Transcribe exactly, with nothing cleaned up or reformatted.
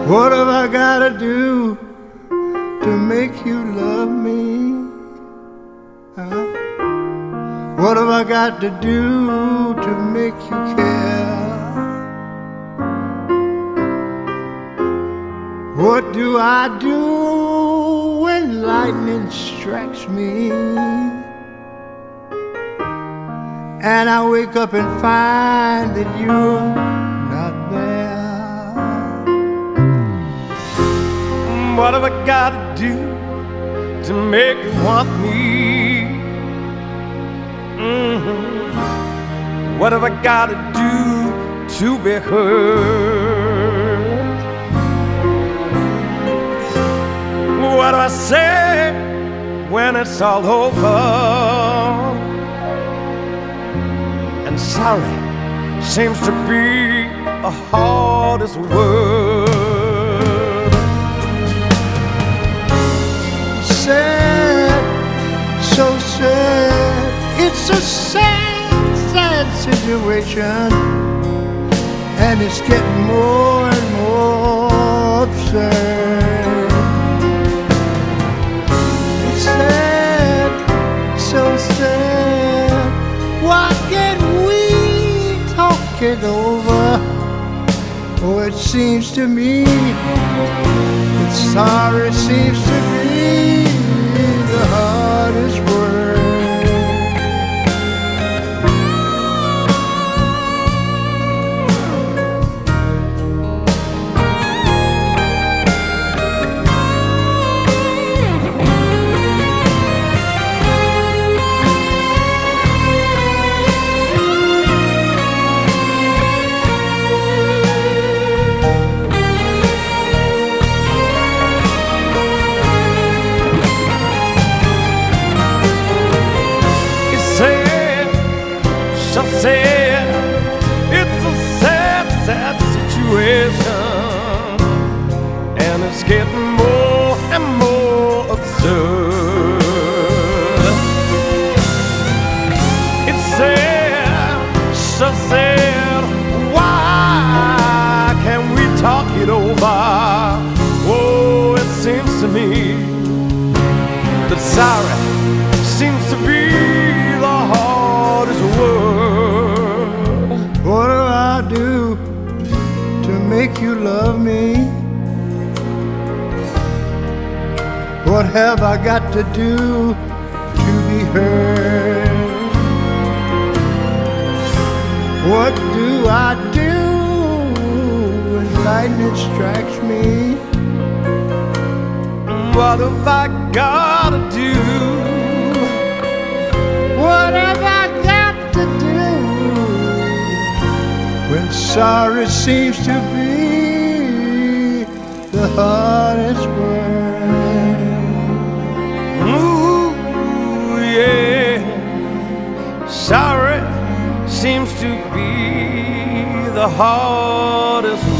What have I gotta do to make you love me? Huh? What have I got to do to make you care? What do I do when lightning strikes me and I wake up and find that you're not there? What have I got to do to make you want me? Mm-hmm. What have I got to do to be heard? What do I say when it's all over? And sorry seems to be the hardest word. Sad, so sad. It's a sad, sad situation, and it's getting more and more absurd. It's sad, so sad. Why can't we talk it over? Oh, it seems to me that sorry seems to be the hardest word. So sad, it's a sad, sad situation, and it's getting more and more absurd. It's sad, so sad. Why can't we talk it over? Oh, it seems to me that sorry seems to be the hardest word. What do I do to make you love me? What have I got to do to be heard? What do I do when lightning strikes me? What have I got to do? What have I got to do when sorry seems to be the hardest word? Ooh, yeah. Sorry seems to be the hardest word.